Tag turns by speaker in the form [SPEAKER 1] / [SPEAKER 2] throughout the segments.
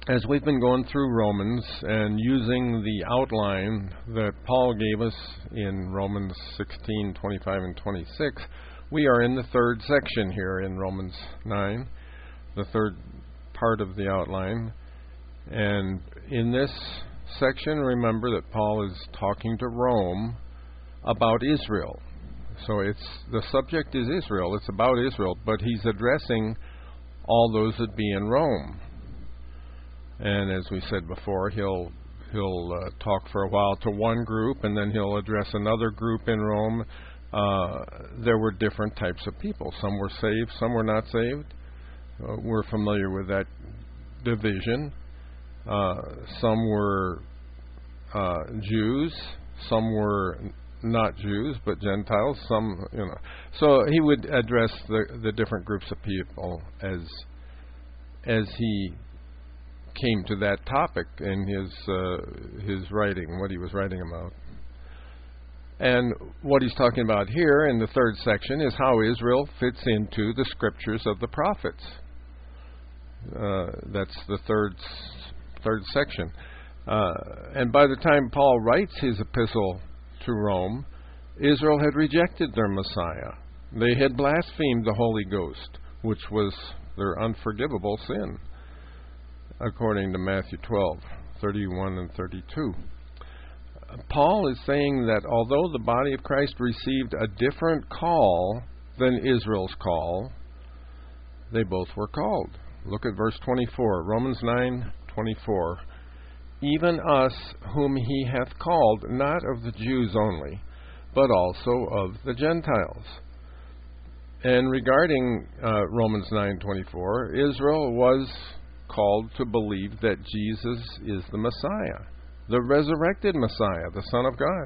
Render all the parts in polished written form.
[SPEAKER 1] As we've been going through Romans and using the outline that Paul gave us in Romans 16, 25, and 26, we are in the third section here in Romans 9, the third part of the outline. And in this section, remember that Paul is talking to Rome about Israel. So the subject is Israel. It's about Israel, but he's addressing all those that be in Rome. And as we said before, he'll talk for a while to one group, and then he'll address another group in Rome. There were different types of people. Some were saved, some were not saved. We're familiar with that division. Some were Jews, some were not Jews, but Gentiles. Some, So he would address the different groups of people as he came to that topic in his writing, what he was writing about. And what he's talking about here in the third section is how Israel fits into the scriptures of the prophets. That's the third section. And by the time Paul writes his epistle to Rome, Israel had rejected their Messiah. They had blasphemed the Holy Ghost, which was their unforgivable sin, according to Matthew 12, 31 and 32. Paul is saying that although the body of Christ received a different call than Israel's call, they both were called. Look at verse 24, Romans 9:24. Even us whom he hath called, not of the Jews only, but also of the Gentiles. And regarding Romans 9:24, Israel was called to believe that Jesus is the Messiah, the resurrected Messiah, the Son of God.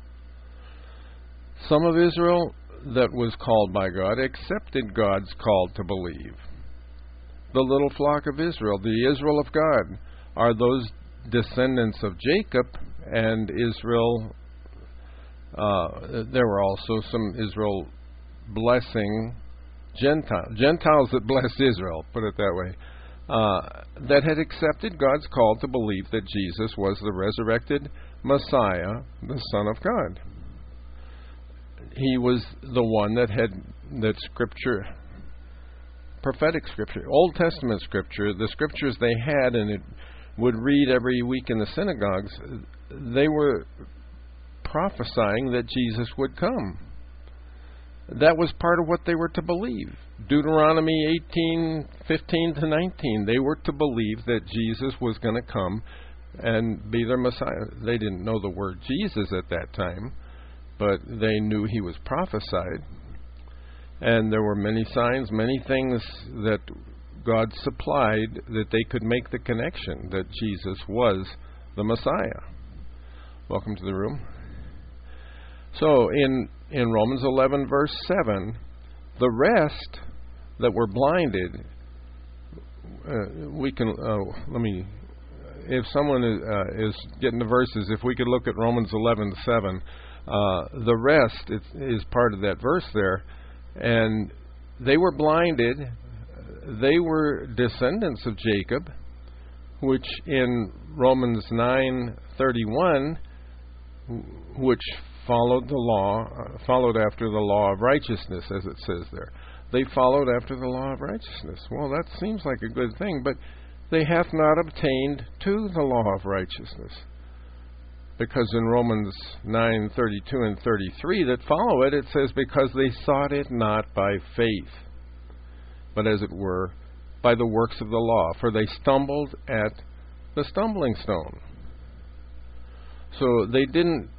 [SPEAKER 1] Some of Israel that was called by God accepted God's call to believe. The little flock of Israel, the Israel of God, are those descendants of Jacob and Israel. There were also some Israel blessing Gentiles that blessed Israel, put it that way, that had accepted God's call to believe that Jesus was the resurrected Messiah, the Son of God. He was the one that had that scripture, prophetic scripture, Old Testament scripture, the scriptures they had and it would read every week in the synagogues, they were prophesying that Jesus would come. That was part of what they were to believe. Deuteronomy 18:15-19, they were to believe that Jesus was going to come and be their Messiah. They didn't know the word Jesus at that time, but they knew he was prophesied. And there were many signs, many things that God supplied that they could make the connection that Jesus was the Messiah. Welcome to the room. So in Romans 11 verse 7, the rest that were blinded, we can, if someone is getting the verses, if we could look at Romans 11:7, the rest is part of that verse there, and they were blinded. They were descendants of Jacob, which in Romans 9:31, which followed after the law of righteousness, as it says there. They followed after the law of righteousness. Well, that seems like a good thing, but they hath not obtained to the law of righteousness. Because in Romans 9:32 and 33 that follow it, it says, because they sought it not by faith, but as it were, by the works of the law, for they stumbled at the stumbling stone. So they didn't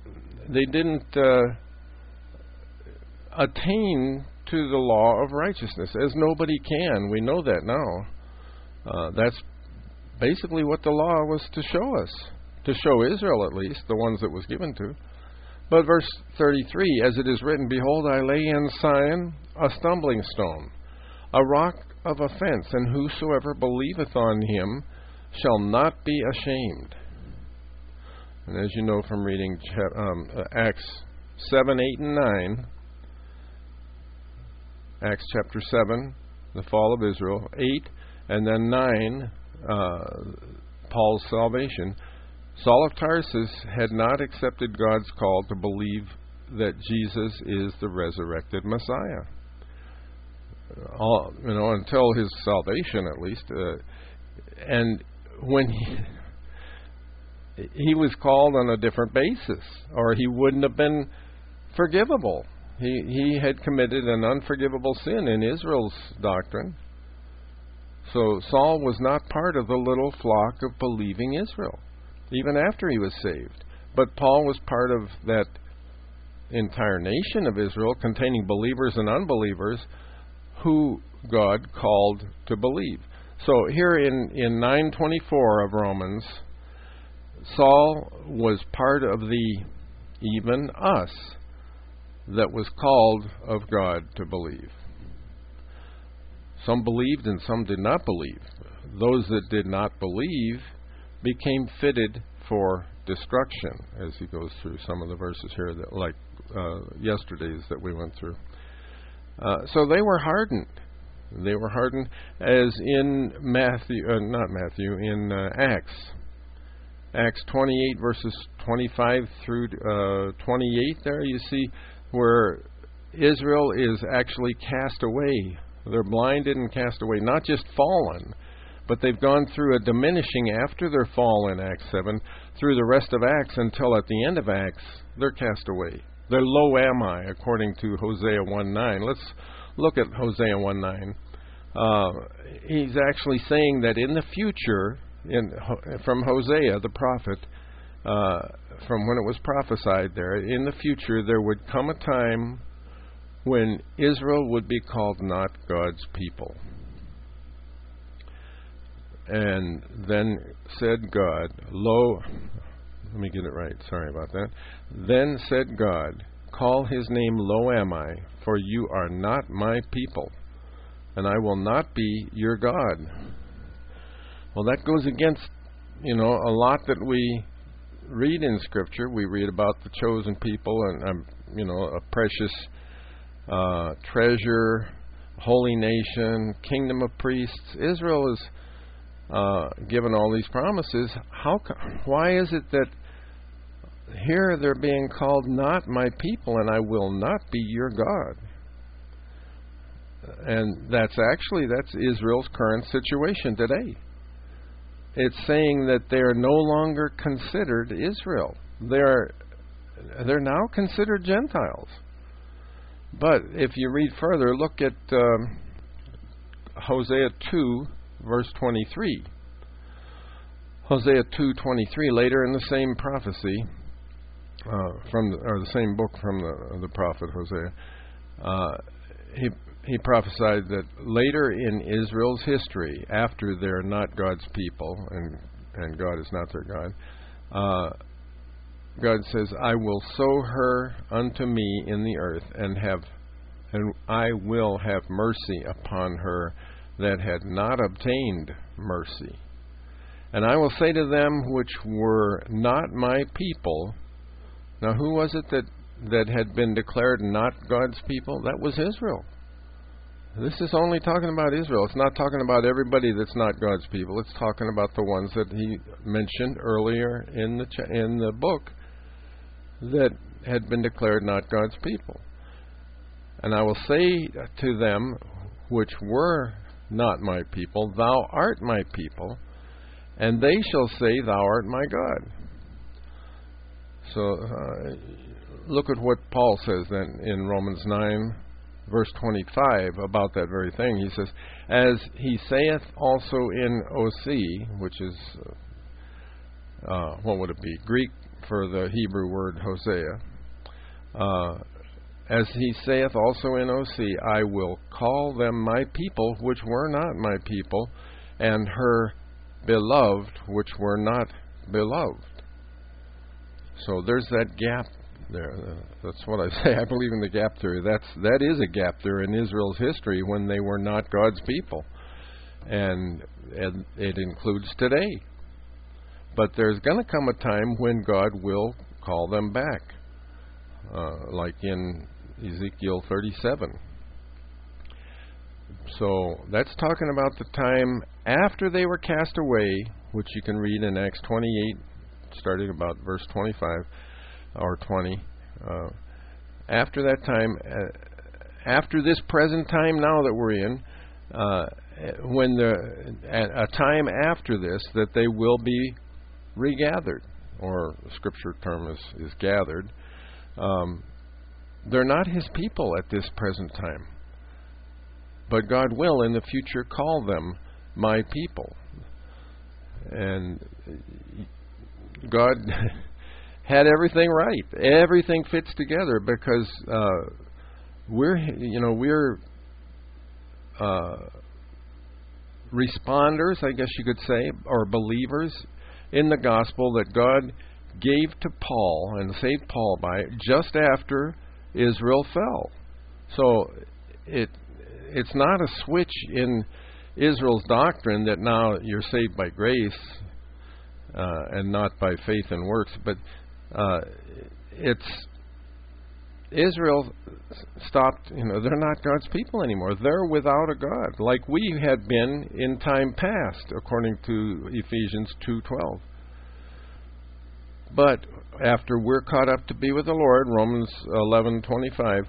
[SPEAKER 1] attain to the law of righteousness, as nobody can. We know that now. That's basically what the law was to show us, to show Israel at least, the ones that was given to. But verse 33, as it is written, behold, I lay in Zion a stumbling stone, a rock of offense, and whosoever believeth on him shall not be ashamed. And as you know from reading Acts 7, 8, and 9, Acts chapter 7, the fall of Israel, 8, and then 9, Paul's salvation, Saul of Tarsus had not accepted God's call to believe that Jesus is the resurrected Messiah. Until his salvation, at least. And when he was called on a different basis, or he wouldn't have been forgivable. He had committed an unforgivable sin in Israel's doctrine. So Saul was not part of the little flock of believing Israel, even after he was saved. But Paul was part of that entire nation of Israel, containing believers and unbelievers, who God called to believe. So here in 9:24 of Romans, Saul was part of the even us that was called of God to believe. Some believed and some did not believe. Those that did not believe became fitted for destruction, as he goes through some of the verses here, that, like yesterday's that we went through. So they were hardened. They were hardened, as in Acts 28 verses 25 through 28. There you see where Israel is actually cast away. They're blinded and cast away, not just fallen, but they've gone through a diminishing after their fall in Acts 7 through the rest of Acts, until at the end of Acts they're cast away. They're lo am I, according to Hosea 1:9. Let's look at Hosea 1:9. He's actually saying that in the future, from Hosea the prophet, from when it was prophesied there, in the future there would come a time when Israel would be called not God's people. And then said God, let me get it right, sorry about that. Then said God, call his name Lo Am I, for you are not my people, and I will not be your God. Well, that goes against, a lot that we read in Scripture. We read about the chosen people and, a precious treasure, holy nation, kingdom of priests. Israel is given all these promises. Why is it that here they're being called not my people, and I will not be your God? And that's Israel's current situation today. It's saying that they are no longer considered Israel. They're now considered Gentiles. But if you read further, look at Hosea 2, verse 23. Hosea 2:23, later in the same prophecy, the same book from the prophet Hosea, he prophesied that later in Israel's history, after they're not God's people and God is not their God, God says, I will sow her unto me in the earth, and I will have mercy upon her that had not obtained mercy. And I will say to them which were not my people. Now who was it that had been declared not God's people? That was Israel. This is only talking about Israel. It's not talking about everybody that's not God's people. It's talking about the ones that he mentioned earlier in the book that had been declared not God's people. And I will say to them which were not my people, thou art my people, and they shall say, thou art my God. So look at what Paul says then in Romans 9, verse 25, about that very thing. He says, as he saith also in OC, which is, what would it be? Greek for the Hebrew word Hosea. As he saith also in OC, I will call them my people, which were not my people, and her beloved, which were not beloved. So there's that gap there. That's what I say. I believe in the gap theory. That is a gap there in Israel's history when they were not God's people. And it includes today. But there's going to come a time when God will call them back, like in Ezekiel 37. So that's talking about the time after they were cast away, which you can read in Acts 28, starting about verse 25 or 20. After that time, after this present time now that we're in, when a time after this, that they will be regathered, or scripture term is gathered. They're not his people at this present time, but God will in the future call them my people. And God had everything right. Everything fits together because we're responders, I guess you could say, or believers in the gospel that God gave to Paul and saved Paul by just after Israel fell. So it's not a switch in Israel's doctrine that now you're saved by grace and not by faith and works, but it's Israel stopped, they're not God's people anymore. They're without a God, like we had been in time past, according to Ephesians 2:12. But after we're caught up to be with the Lord, Romans 11:25,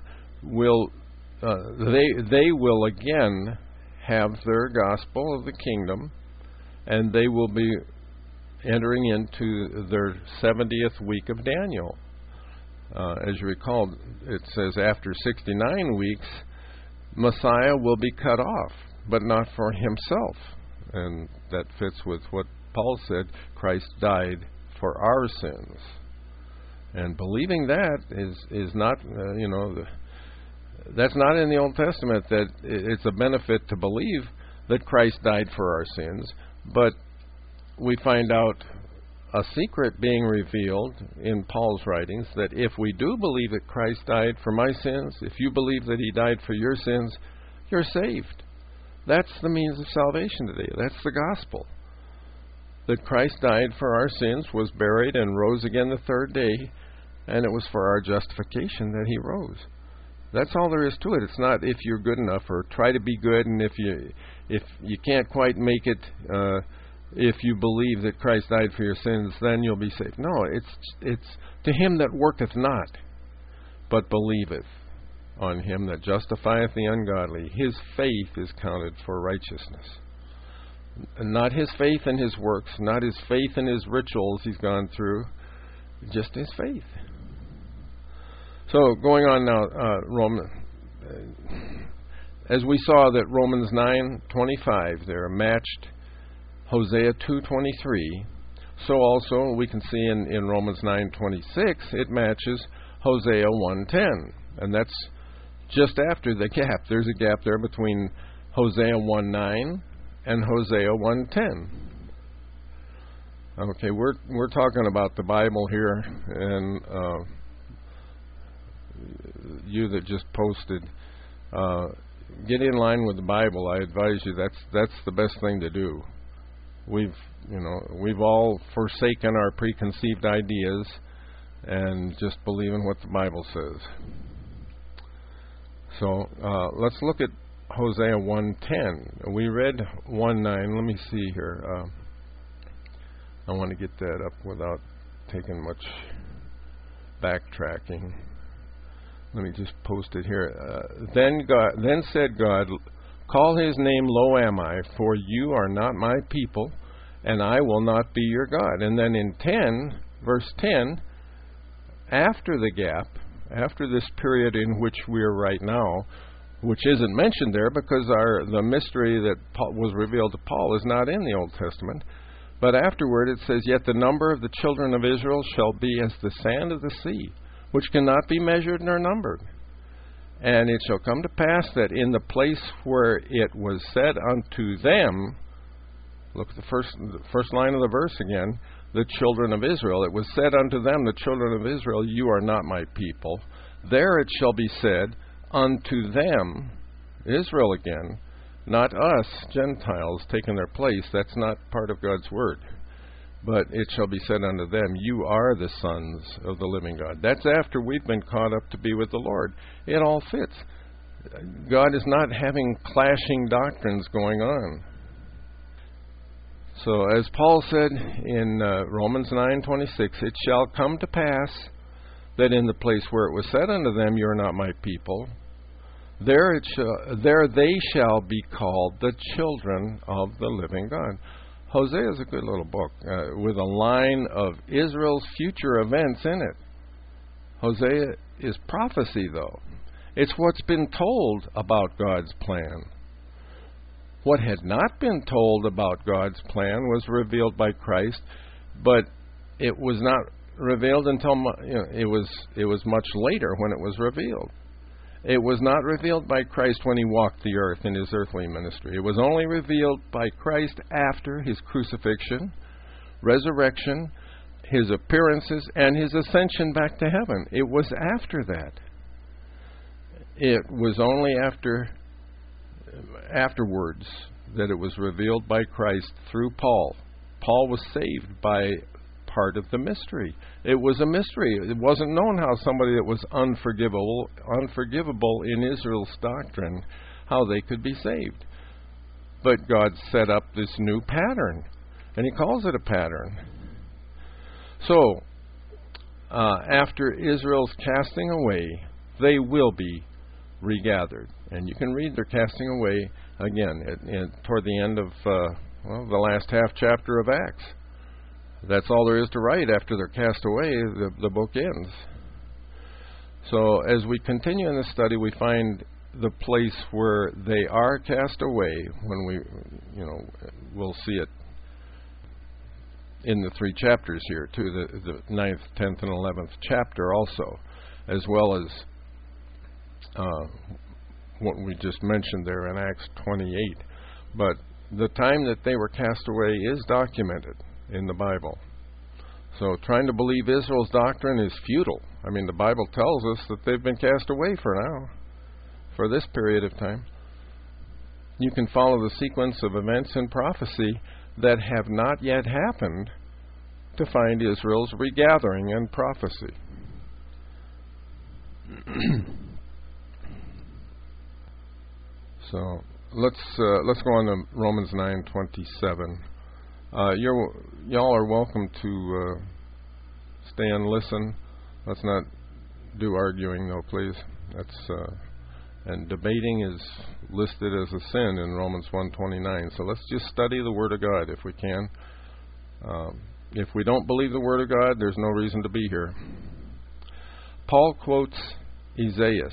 [SPEAKER 1] they will again have their gospel of the kingdom, and they will be entering into their 70th week of Daniel. As you recall, it says after 69 weeks, Messiah will be cut off, but not for himself. And that fits with what Paul said, Christ died for our sins. And believing that is not, that's not in the Old Testament, that it's a benefit to believe that Christ died for our sins, but we find out a secret being revealed in Paul's writings, that if we do believe that Christ died for my sins, if you believe that he died for your sins, you're saved. That's the means of salvation today. That's the gospel. That Christ died for our sins, was buried, and rose again the third day, and it was for our justification that he rose. That's all there is to it. It's not if you're good enough or try to be good, and if you can't quite make it, if you believe that Christ died for your sins, then you'll be saved. No, it's to him that worketh not, but believeth on him that justifieth the ungodly. His faith is counted for righteousness. Not his faith in his works, not his faith in his rituals he's gone through, just his faith. So going on now, as we saw that Romans 9:25 there matched Hosea 2:23, so also we can see in Romans 9:26 it matches Hosea 1:10, and that's just after the gap. There's a gap there between Hosea 1:9 and Hosea 1:10. Okay, we're talking about the Bible here, and you that just posted, get in line with the Bible. I advise you that's the best thing to do. We've all forsaken our preconceived ideas and just believe in what the Bible says. So let's look at Hosea 1:10. We read 1:9. Let me see here. I want to get that up without taking much backtracking. Let me just post it here. Then said God, call his name Lo Ammi, for you are not my people, and I will not be your God. And then in verse 10, after the gap, after this period in which we are right now, which isn't mentioned there because the mystery that was revealed to Paul is not in the Old Testament, but afterward it says, yet the number of the children of Israel shall be as the sand of the sea, which cannot be measured nor numbered. And it shall come to pass that in the place where it was said unto them, look at the first line of the verse again, the children of Israel. It was said unto them, the children of Israel, you are not my people. There it shall be said unto them, Israel again, not us, Gentiles, taking their place. That's not part of God's word. But it shall be said unto them, you are the sons of the living God. That's after we've been caught up to be with the Lord. It all fits. God is not having clashing doctrines going on. So as Paul said in Romans 9:26, it shall come to pass that in the place where it was said unto them, you are not my people, there they shall be called the children of the living God. Hosea is a good little book with a line of Israel's future events in it. Hosea is prophecy, though. It's what's been told about God's plan. What had not been told about God's plan was revealed by Christ, but it was not revealed until it was much later when it was revealed. It was not revealed by Christ when he walked the earth in his earthly ministry. It was only revealed by Christ after his crucifixion, resurrection, his appearances, and his ascension back to heaven. It was after that. It was only afterwards that it was revealed by Christ through Paul. Paul was saved by part of the mystery. It was a mystery. It wasn't known how somebody that was unforgivable in Israel's doctrine, how they could be saved. But God set up this new pattern, and he calls it a pattern. So, after Israel's casting away, they will be regathered. And you can read their casting away again toward the end of the last half chapter of Acts. That's all there is to write. After they're cast away, the book ends. So as we continue in this study, we find the place where they are cast away when we'll see it in the 3 chapters here, too, the 9th, 10th, and 11th chapter also, as well as what we just mentioned there in Acts 28. But the time that they were cast away is documented in the Bible. So trying to believe Israel's doctrine is futile. I mean, the Bible tells us that they've been cast away for now, for this period of time. You can follow the sequence of events in prophecy that have not yet happened to find Israel's regathering in prophecy. So let's go on to Romans 9:27. Y'all are welcome to stay and listen. Let's not do arguing, though, please. And debating is listed as a sin in Romans 1:29. So let's just study the Word of God if we can. If we don't believe the Word of God, there's no reason to be here. Paul quotes Isaiah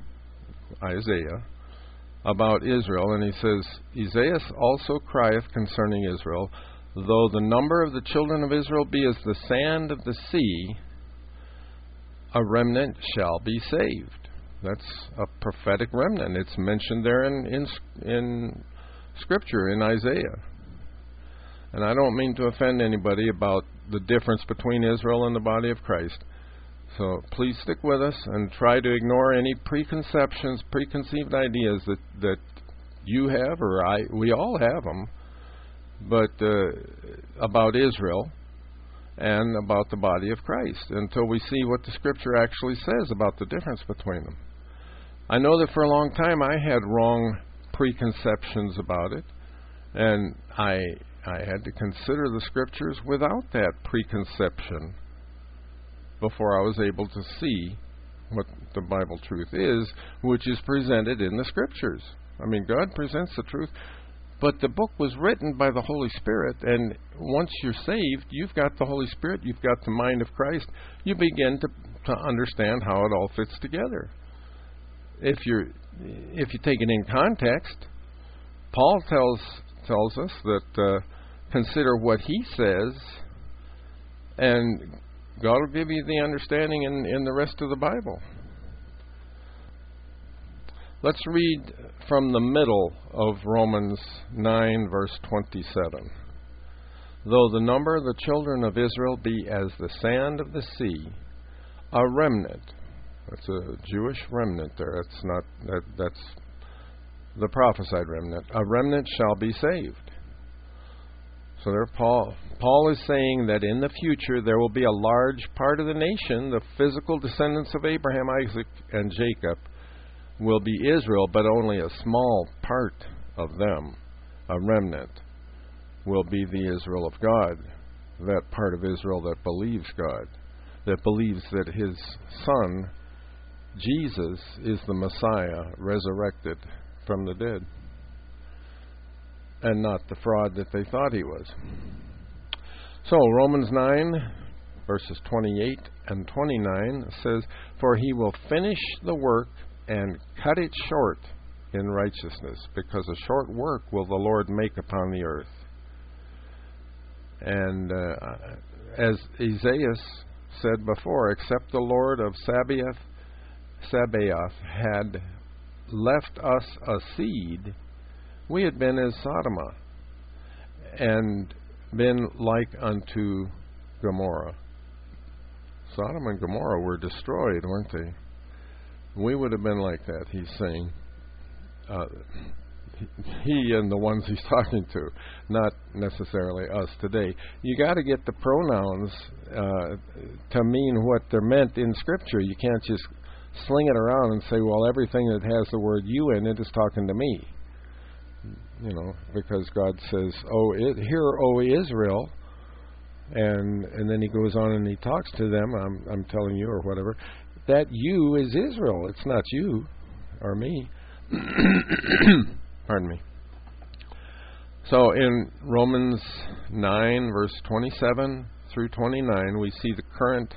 [SPEAKER 1] about Israel, and he says, Isaiah also crieth concerning Israel, though the number of the children of Israel be as the sand of the sea, a remnant shall be saved. That's a prophetic remnant. It's mentioned there in Scripture, in Isaiah. And I don't mean to offend anybody about the difference between Israel and the body of Christ. So please stick with us and try to ignore any preconceptions, preconceived ideas that you have, or we all have them, but about Israel and about the body of Christ, until we see what the Scripture actually says about the difference between them. I know that for a long time I had wrong preconceptions about it, and I had to consider the Scriptures without that preconception before I was able to see what the Bible truth is, which is presented in the Scriptures. I mean, God presents the truth, but the book was written by the Holy Spirit, and once you're saved, you've got the Holy Spirit, you've got the mind of Christ, you begin to understand how it all fits together. If you take it in context, Paul tells us that consider what he says, and God will give you the understanding in the rest of the Bible. Let's read from the middle of Romans 9, verse 27. Though the number of the children of Israel be as the sand of the sea, a remnant. That's a Jewish remnant there. That's the prophesied remnant. A remnant shall be saved. So there Paul is saying that in the future there will be a large part of the nation, the physical descendants of Abraham, Isaac, and Jacob, will be Israel, but only a small part of them, a remnant, will be the Israel of God, that part of Israel that believes God, that believes that His Son, Jesus, is the Messiah, resurrected from the dead, and not the fraud that they thought He was. So, Romans 9, verses 28 and 29 says, "For He will finish the work and cut it short in righteousness, because a short work will the Lord make upon the earth." And as Isaiah said before, except the Lord of Sabaoth had left us a seed, we had been as Sodom, and been like unto Gomorrah. Sodom and Gomorrah were destroyed, weren't they? We would have been like that, he's saying. He and the ones he's talking to, not necessarily us today. You got to get the pronouns to mean what they're meant in Scripture. You can't just sling it around and say, well, everything that has the word you in it is talking to me. You know, because God says, hear, O Israel, and then He goes on and He talks to them, I'm telling you, or whatever. That you is Israel. It's not you or me. Pardon me. So in Romans 9, verse 27 through 29, we see the current,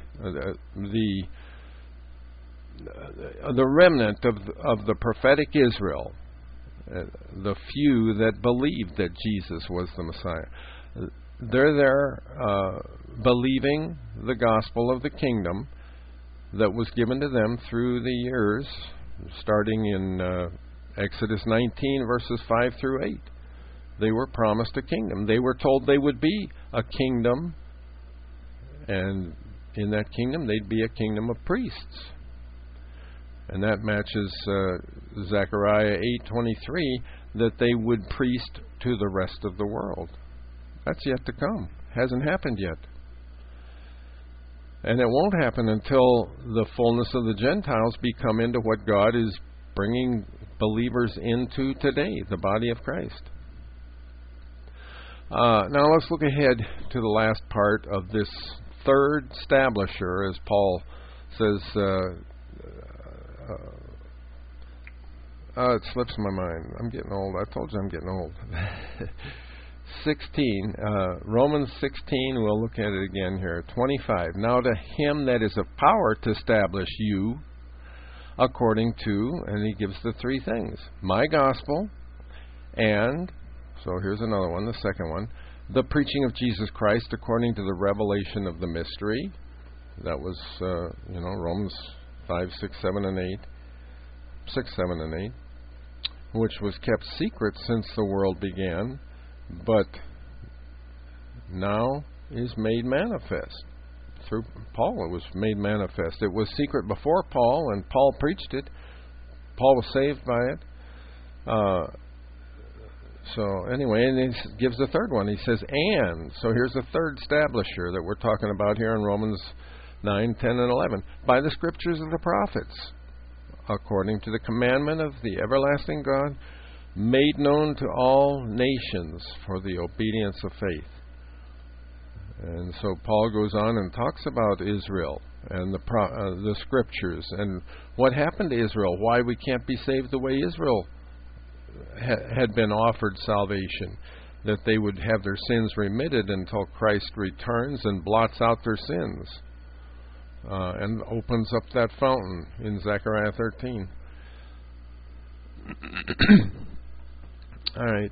[SPEAKER 1] the remnant of the prophetic Israel, the few that believed that Jesus was the Messiah. They're there believing the gospel of the kingdom that was given to them through the years, starting in Exodus 19, verses 5 through 8. They were promised a kingdom. They were told they would be a kingdom, and in that kingdom they'd be a kingdom of priests. And that matches Zechariah 8:23, that they would priest to the rest of the world. That's yet to come. Hasn't happened yet. And it won't happen until the fullness of the Gentiles become into what God is bringing believers into today, the body of Christ. Now let's look ahead to the last part of this third stablisher, as Paul says. It slips my mind. I'm getting old. I told you I'm getting old. 16, Romans 16, we'll look at it again here. 25, now to Him that is of power to establish you according to, and he gives the three things, my gospel, and, so here's another one, the second one, the preaching of Jesus Christ according to the revelation of the mystery. That was, Romans 5, 6, 7, and 8. 6, 7, and 8, which was kept secret since the world began, but now is made manifest. Through Paul it was made manifest. It was secret before Paul, and Paul preached it. Paul was saved by it. So anyway, and he gives the third one. He says, and. So here's the third establisher that we're talking about here in Romans 9, 10, and 11. By the scriptures of the prophets, according to the commandment of the everlasting God, made known to all nations for the obedience of faith. And so Paul goes on and talks about Israel and the scriptures and what happened to Israel, why we can't be saved the way Israel had been offered salvation, that they would have their sins remitted until Christ returns and blots out their sins. And opens up that fountain in Zechariah 13. All right.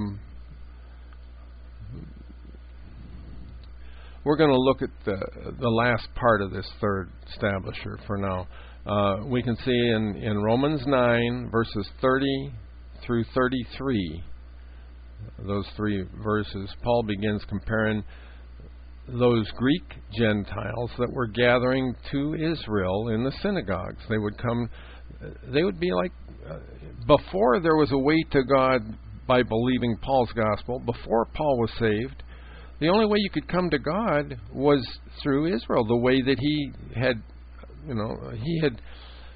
[SPEAKER 1] We're going to look at the last part of this third establisher for now. We can see in Romans 9, verses 30 through 33, those three verses, Paul begins comparing those Greek Gentiles that were gathering to Israel in the synagogues. They would come, they would be like, before there was a way to God by believing Paul's gospel, before Paul was saved, the only way you could come to God was through Israel, the way that he had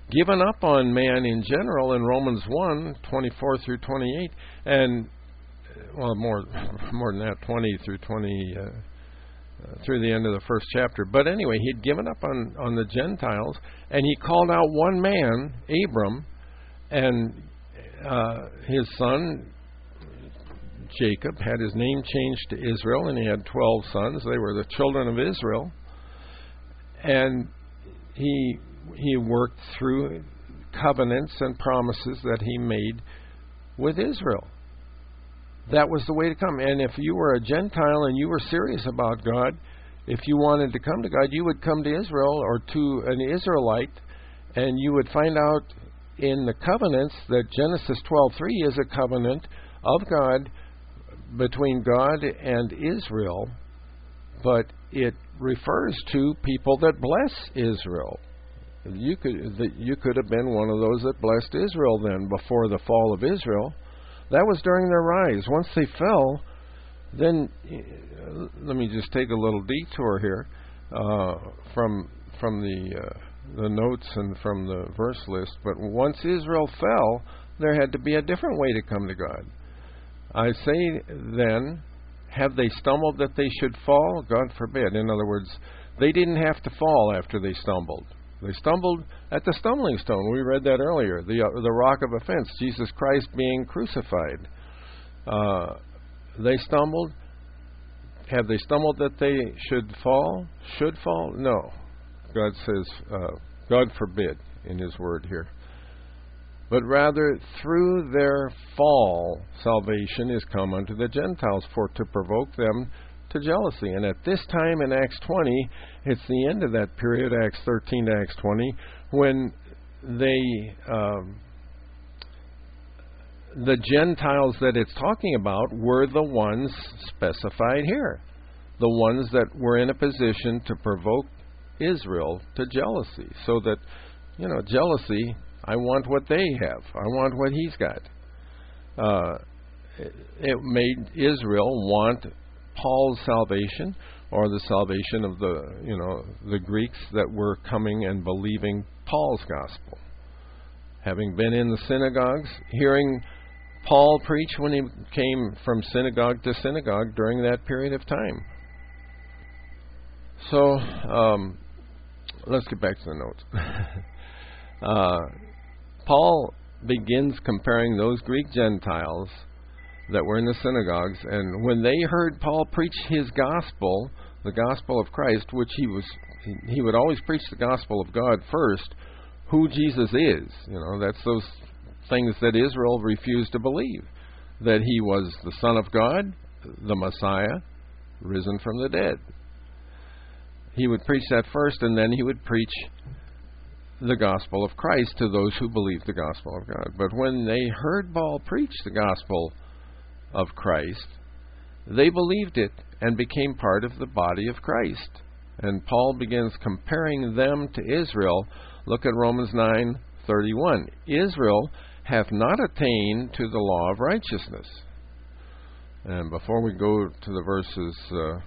[SPEAKER 1] given up on man in general in Romans 1, 24 through 28, and, well, more than that, 20 through 20, through the end of the first chapter. But anyway, he'd given up on the Gentiles, and he called out one man, Abram, and his son Jacob had his name changed to Israel, and he had 12 sons. They were the children of Israel. And he worked through covenants and promises that he made with Israel. That was the way to come. And if you were a Gentile and you were serious about God, if you wanted to come to God, you would come to Israel or to an Israelite, and you would find out in the covenants that Genesis 12:3 is a covenant of God between God and Israel, but it refers to people that bless Israel. You could have been one of those that blessed Israel then before the fall of Israel. That was during their rise. Once they fell, then let me just take a little detour here from the notes and from the verse list. But once Israel fell, there had to be a different way to come to God. I say then, have they stumbled that they should fall? God forbid. In other words, they didn't have to fall after they stumbled. They stumbled at the stumbling stone. We read that earlier. The rock of offense, Jesus Christ being crucified. They stumbled. Have they stumbled that they should fall? Should fall? No. God says, God forbid in His word here. But rather, through their fall, salvation is come unto the Gentiles, for to provoke them to jealousy. And at this time in Acts 20, it's the end of that period, Acts 13 to Acts 20, when the Gentiles that it's talking about were the ones specified here, the ones that were in a position to provoke Israel to jealousy. So that, jealousy, I want what they have. I want what he's got. It made Israel want Paul's salvation, or the salvation of the Greeks that were coming and believing Paul's gospel. Having been in the synagogues, hearing Paul preach when he came from synagogue to synagogue during that period of time. So, let's get back to the notes. Paul begins comparing those Greek Gentiles that were in the synagogues, and when they heard Paul preach his gospel, the gospel of Christ, which he would always preach the gospel of God first, who Jesus is. That's those things that Israel refused to believe, that he was the Son of God, the Messiah, risen from the dead. He would preach that first, and then he would preach the gospel of Christ to those who believed the gospel of God. But when they heard Paul preach the gospel of Christ, they believed it and became part of the body of Christ. And Paul begins comparing them to Israel. Look at Romans 9:31. Israel hath not attained to the law of righteousness. And before we go to the verses,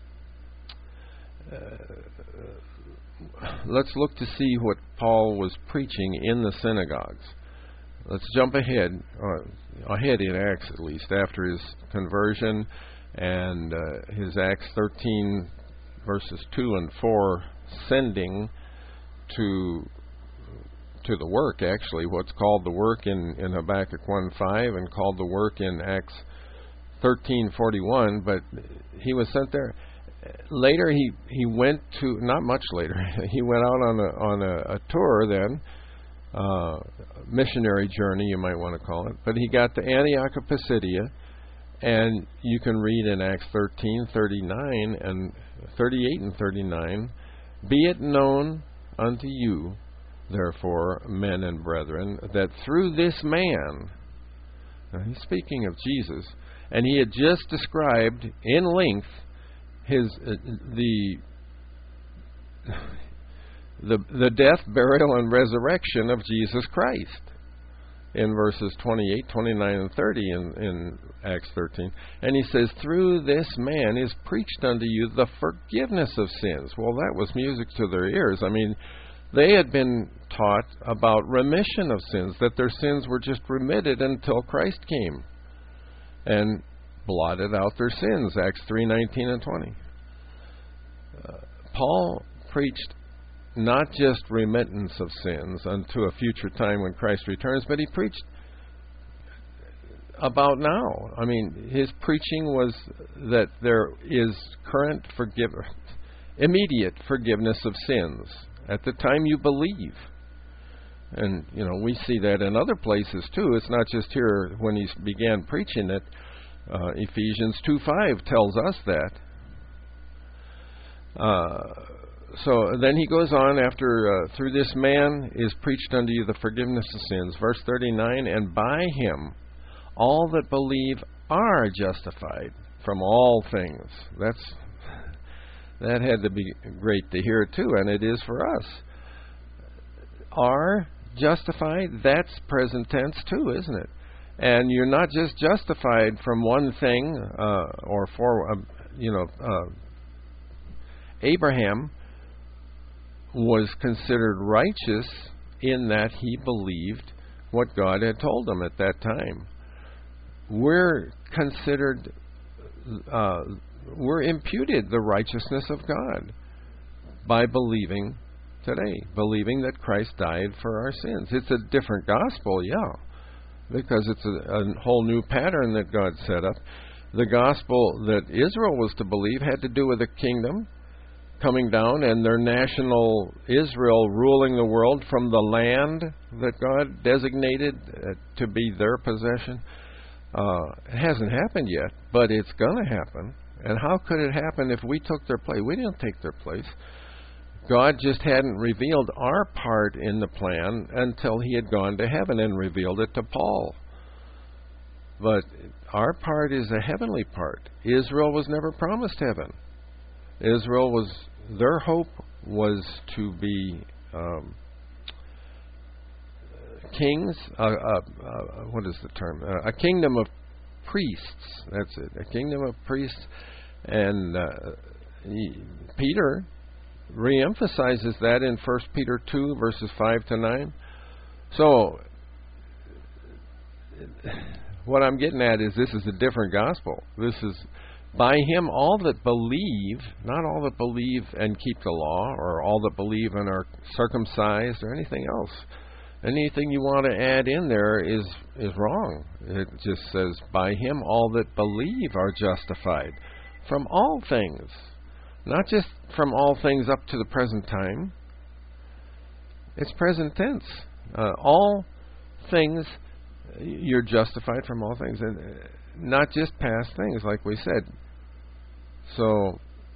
[SPEAKER 1] let's look to see what Paul was preaching in the synagogues. Let's jump ahead in Acts at least, after his conversion and his Acts 13 verses 2 and 4 sending to the work, actually, what's called the work in Habakkuk 1:5 and called the work in Acts 13:41, but he was sent there. Later he went to, not much later, he went out on a tour then, missionary journey you might want to call it, but he got to Antioch of Pisidia, and you can read in Acts 13:39 and 38 and 39, be it known unto you, therefore, men and brethren, that through this man, now he's speaking of Jesus, and he had just described in length the death, burial, and resurrection of Jesus Christ in verses 28, 29, and 30 in Acts 13. And he says, through this man is preached unto you the forgiveness of sins. Well, that was music to their ears. I mean, They had been taught about remission of sins, that their sins were just remitted until Christ came and blotted out their sins, Acts 3:19 and 20. Paul preached not just remittance of sins unto a future time when Christ returns, but he preached about now. I mean, his preaching was that there is immediate forgiveness of sins at the time you believe. And, we see that in other places too. It's not just here when he began preaching it. Ephesians 2:5 tells us that. So then he goes on after, through this man is preached unto you the forgiveness of sins. Verse 39, and by him all that believe are justified from all things. That had to be great to hear too, and it is for us. Are justified, that's present tense too, isn't it? And you're not just justified from one thing, or for, Abraham was considered righteous in that he believed what God had told him at that time. We're considered, we're imputed the righteousness of God by believing today, believing that Christ died for our sins. It's a different gospel, because it's a whole new pattern that God set up. The gospel that Israel was to believe had to do with the kingdom coming down and their national Israel ruling the world from the land that God designated to be their possession. It hasn't happened yet, but it's going to happen. And how could it happen if we took their place? We didn't take their place. God just hadn't revealed our part in the plan until he had gone to heaven and revealed it to Paul. But our part is a heavenly part. Israel was never promised heaven. Their hope was to be kings. What is the term? A kingdom of priests. That's it. A kingdom of priests. And Peter reemphasizes that in 1 Peter 2, verses 5 to 9. So, what I'm getting at is this is a different gospel. This is, by him all that believe, not all that believe and keep the law, or all that believe and are circumcised, or anything else. Anything you want to add in there is wrong. It just says, by him all that believe are justified from all things. Not just from all things up to the present time. It's present tense. All things, you're justified from all things. And not just past things, like we said. So,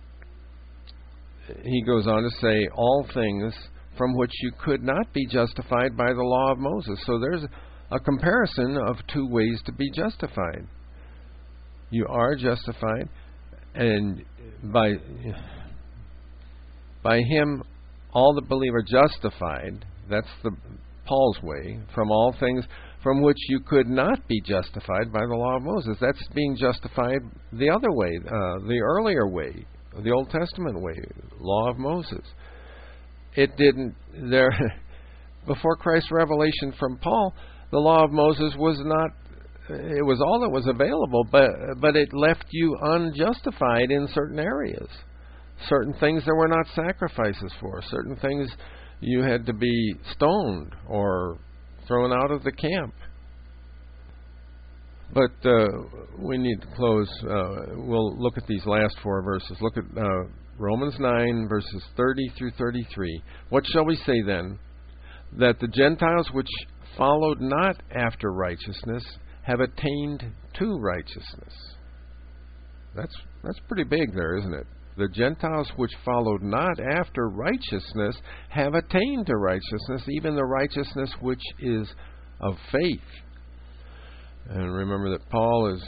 [SPEAKER 1] he goes on to say, all things from which you could not be justified by the law of Moses. So there's a comparison of two ways to be justified. You are justified, and by him all that believe are justified. That's Paul's way, from all things from which you could not be justified by the law of Moses. That's being justified the other way, the earlier way, the Old Testament way, law of Moses. It didn't there before Christ's revelation from Paul. The law of Moses was not. It was all that was available, but it left you unjustified in certain areas. Certain things there were not sacrifices for. Certain things you had to be stoned or thrown out of the camp. But we need to close. We'll look at these last four verses. Look at Romans 9, verses 30 through 33. What shall we say then? That the Gentiles which followed not after righteousness have attained to righteousness. That's pretty big there, isn't it? The Gentiles which followed not after righteousness have attained to righteousness, even the righteousness which is of faith. And remember that Paul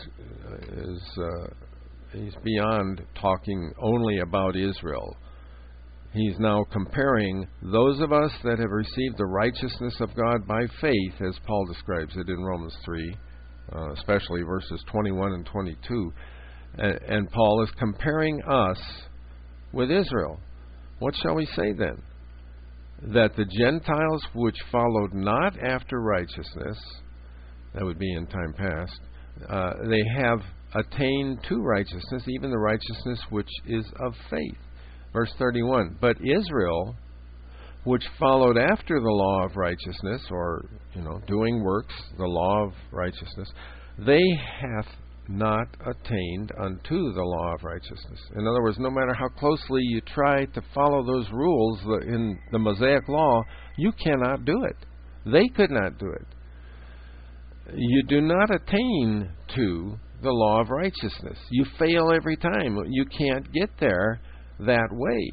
[SPEAKER 1] he's beyond talking only about Israel. He's now comparing those of us that have received the righteousness of God by faith, as Paul describes it in Romans 3, especially verses 21 and 22. And Paul is comparing us with Israel. What shall we say then? that the Gentiles which followed not after righteousness, that would be in time past, they have attained to righteousness, even the righteousness which is of faith. Verse 31, but Israel, which followed after the law of righteousness, or, doing works, the law of righteousness, they hath not attained unto the law of righteousness. In other words, no matter how closely you try to follow those rules in the Mosaic law, you cannot do it. They could not do it. You do not attain to the law of righteousness. You fail every time. You can't get there that way.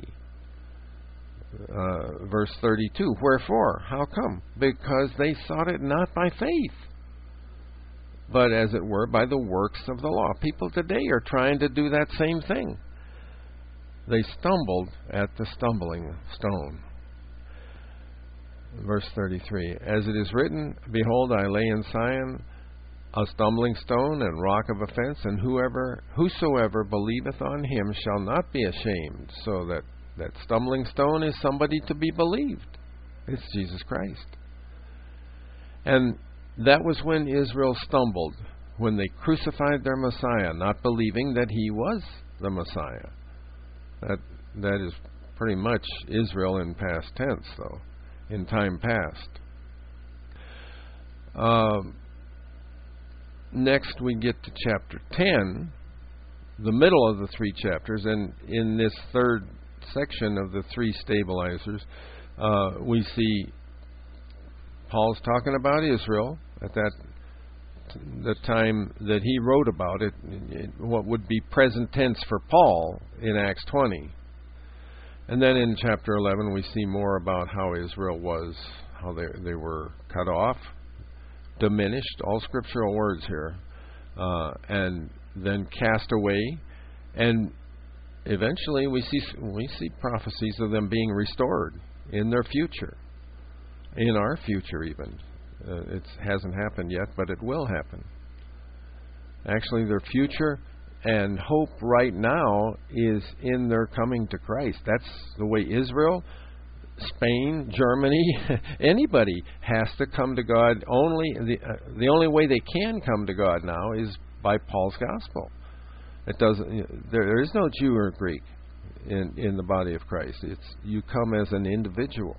[SPEAKER 1] Verse 32, wherefore? How come? Because they sought it not by faith, but as it were by the works of the law. People today are trying to do that same thing. They stumbled at the stumbling stone. Verse 33, as it is written, behold, I lay in Zion a stumbling stone and rock of offense, and whosoever believeth on him shall not be ashamed. So that stumbling stone is somebody to be believed. It's Jesus Christ. And that was when Israel stumbled, when they crucified their Messiah, not believing that he was the Messiah. That is pretty much Israel in past tense, though, in time past. Next we get to chapter 10, the middle of the three chapters, and in this third section of the three stabilizers, we see Paul's talking about Israel at the time that he wrote about it, what would be present tense for Paul in Acts 20. And then in chapter 11 we see more about how Israel was, how they were cut off, diminished, all scriptural words here, and then cast away, and eventually we see prophecies of them being restored in their future, in our future even. It hasn't happened yet, but it will happen. Actually, their future and hope right now is in their coming to Christ. That's the way Israel, Spain, Germany, anybody has to come to God. The only way they can come to God now is by Paul's gospel. It doesn't. There is no Jew or Greek in the body of Christ. You come as an individual.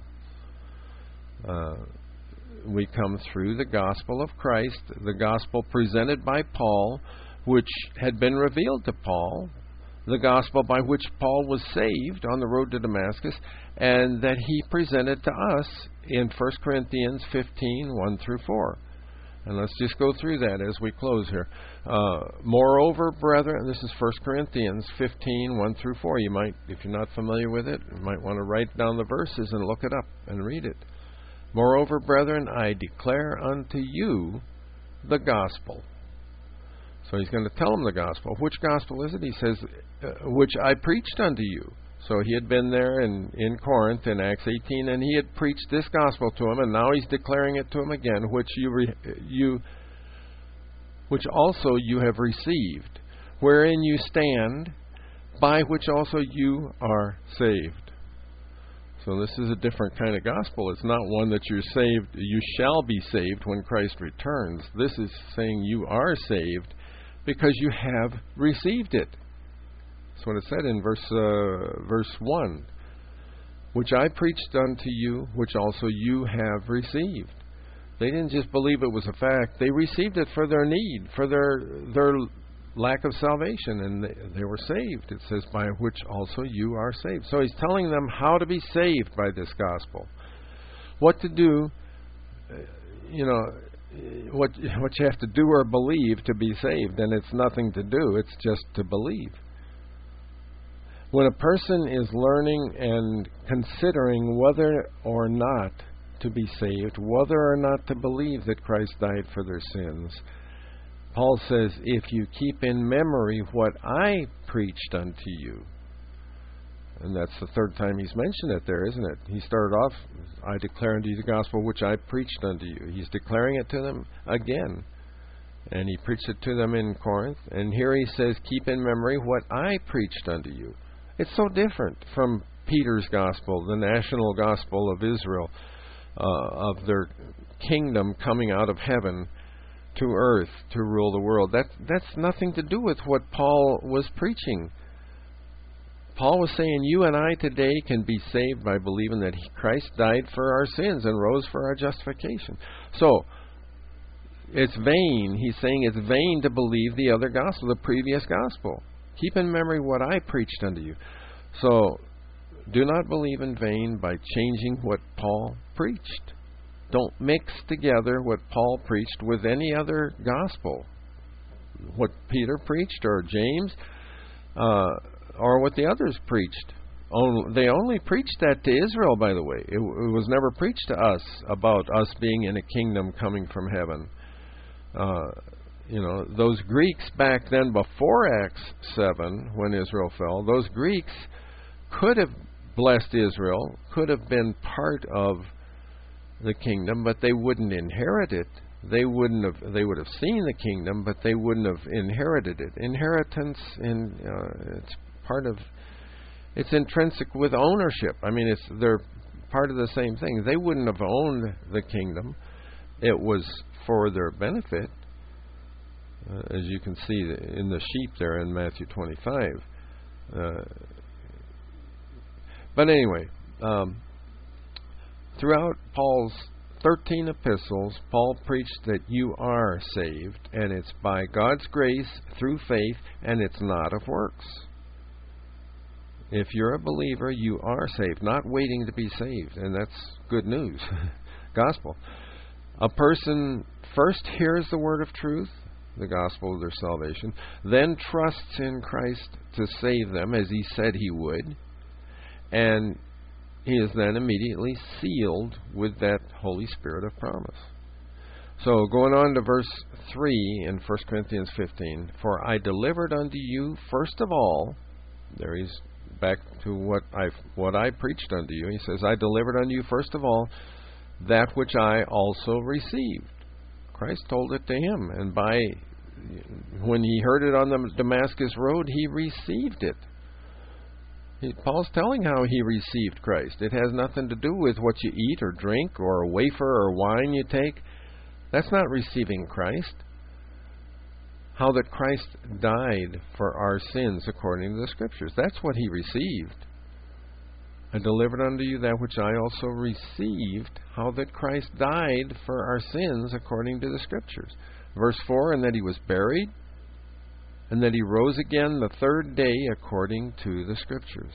[SPEAKER 1] We come through the gospel of Christ, the gospel presented by Paul, which had been revealed to Paul, the gospel by which Paul was saved on the road to Damascus, and that he presented to us in 1 Corinthians 15, 1 through 4. And let's just go through that as we close here. Moreover, brethren, this is 1 Corinthians 15, 1 through 4. You might, if you're not familiar with it, you might want to write down the verses and look it up and read it. Moreover, brethren, I declare unto you the gospel. So he's going to tell them the gospel. Which gospel is it? He says, which I preached unto you. So he had been there in Corinth in Acts 18, and he had preached this gospel to him, and now he's declaring it to him again, which also you have received, wherein you stand, by which also you are saved. So this is a different kind of gospel. It's not one that you're saved, you shall be saved when Christ returns. This is saying you are saved because you have received it. That's what it said in verse 1. Which I preached unto you, which also you have received. They didn't just believe it was a fact. They received it for their need, for their lack of salvation, and they were saved. It says, by which also you are saved. So he's telling them how to be saved by this gospel. What to do, what you have to do or believe to be saved, and it's nothing to do, it's just to believe. When a person is learning and considering whether or not to be saved, whether or not to believe that Christ died for their sins, Paul says, if you keep in memory what I preached unto you. And that's the third time he's mentioned it there, isn't it? He started off, I declare unto you the gospel which I preached unto you. He's declaring it to them again. And he preached it to them in Corinth. And here he says, keep in memory what I preached unto you. It's so different from Peter's gospel, the national gospel of Israel, of their kingdom coming out of heaven to earth to rule the world. That's nothing to do with what Paul was preaching. Paul was saying you and I today can be saved by believing that Christ died for our sins and rose for our justification. So, it's vain. He's saying it's vain to believe the other gospel, the previous gospel. Keep in memory what I preached unto you. So, do not believe in vain by changing what Paul preached. Don't mix together what Paul preached with any other gospel. What Peter preached or James or what the others preached. They only preached that to Israel, by the way. It was never preached to us about us being in a kingdom coming from heaven. Those Greeks back then, before Acts 7, when Israel fell, those Greeks could have blessed Israel, could have been part of the kingdom, but they wouldn't inherit it. They would have seen the kingdom, but they wouldn't have inherited it. Inheritance, it's intrinsic with ownership. I mean, they're part of the same thing. They wouldn't have owned the kingdom. It was for their benefit, as you can see in the sheep there in Matthew 25. But anyway, throughout Paul's 13 epistles, Paul preached that you are saved, and it's by God's grace through faith, and it's not of works. If you're a believer, you are saved, not waiting to be saved, and that's good news. Gospel. A person first hears the word of truth, the gospel of their salvation, then trusts in Christ to save them, as he said he would, and he is then immediately sealed with that Holy Spirit of promise. So, going on to verse 3 in 1 Corinthians 15, for I delivered unto you first of all, there he's back to what I preached unto you. He says, I delivered unto you first of all that which I also received. Christ told it to him, and when he heard it on the Damascus road, he received it. Paul's telling how he received Christ. It has nothing to do with what you eat or drink or a wafer or wine you take. That's not receiving Christ. How that Christ died for our sins according to the Scriptures. That's what he received. I delivered unto you that which I also received, how that Christ died for our sins according to the Scriptures. Verse 4, and that he was buried, and that he rose again the third day according to the Scriptures.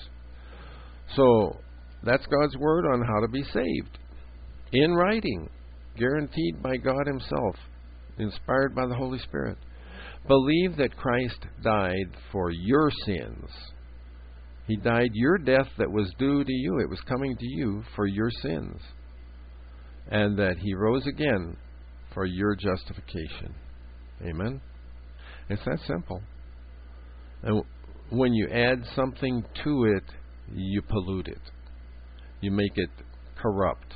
[SPEAKER 1] So, that's God's word on how to be saved. In writing, guaranteed by God himself, inspired by the Holy Spirit. Believe that Christ died for your sins. He died your death that was due to you. It was coming to you for your sins. And that he rose again for your justification. Amen? It's that simple. And when you add something to it, you pollute it. You make it corrupt.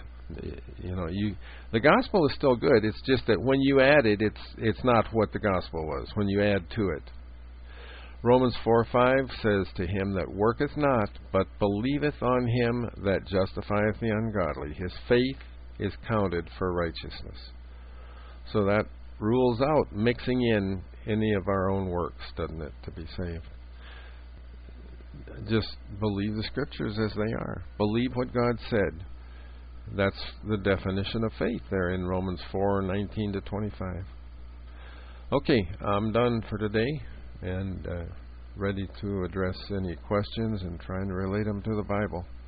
[SPEAKER 1] The gospel is still good. It's just that when you add it, it's not what the gospel was. When you add to it, Romans 4:5 says, to him that worketh not, but believeth on him that justifieth the ungodly, his faith is counted for righteousness. So that rules out mixing in any of our own works, doesn't it, to be saved? Just believe the Scriptures as they are. Believe what God said. That's the definition of faith there in Romans 4:19 to 25. Okay, I'm done for today and ready to address any questions and trying to relate them to the Bible.